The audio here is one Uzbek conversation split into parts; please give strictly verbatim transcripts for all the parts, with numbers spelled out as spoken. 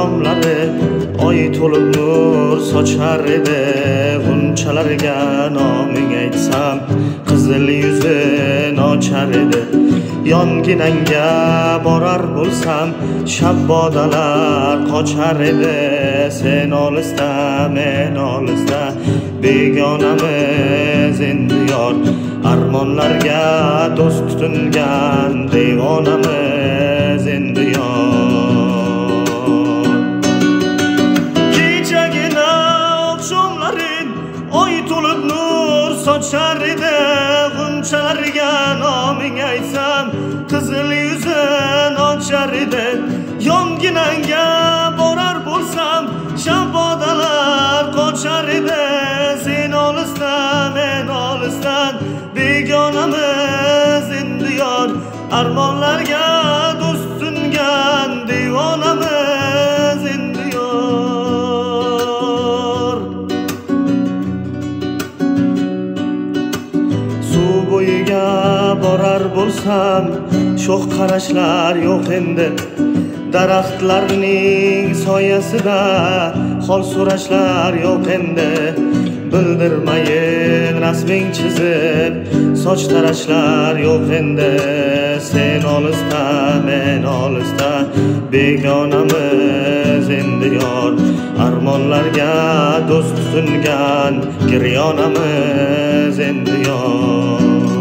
oqshomlari oy to'lib nur sochar edi. G'unchalarga noming aytsam qizil yuzi nochar edi. Yonginangga borar bo'lsam shabbodalar qochar edi. Sen olisda men olisda begonamiz endi yor. Armonlarga do'st tutingan devonamiz endi yor. Kechagina oqshomlarin oy to'lib nur sochar edi. G'unchalarga noming aytsam qizil yuzi nochar edi. Yonginangga borar bo'lsam shabbodalar qochar edi. Sen olisda men olisdan begonamiz endi yor. Armonlarga do'st tutingan devonamiz endi yor. Suv bo'yiga borar bo'lsam sho'x qarashlar yo'q endi. Daraxtlarning soyasida hol so'rashlar yo'q endi. Bildirmayin rasming chizib soch tarashlar yo'q endi. Sen olisda men olisda begonamiz endi yor. Armonlarga do'st tutingan giryonamiz endi yor.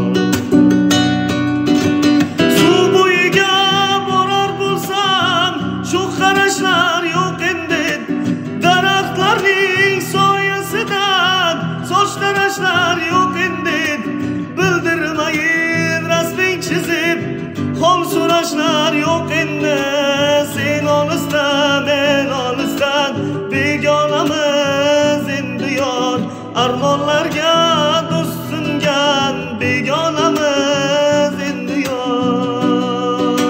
Qarashlar yo'q endi. Daraxtlarning soyasidan soch tarashlar yo'q endi. Bildirmayin rasming chizib hol so'rashlar yo'q endi. Sen olisda men olisdan begonamiz endi yor. Armonlarga do'st tutingan begonamiz endi yor.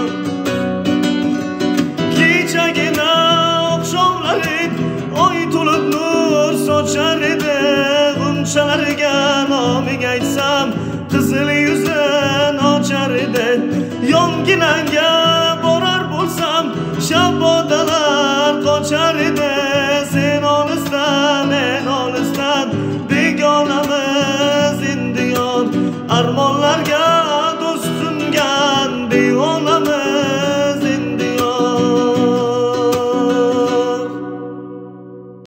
Kechagina oqshomlarin oy to'lib nur sochar edi. G'unchalarga noming aytsam qizil yuzi nochar edi. Yonginangga borar bo'lsam shabbodalar qochar edi. Sen olisda men olisdan begonamiz endi yor. Armonlarga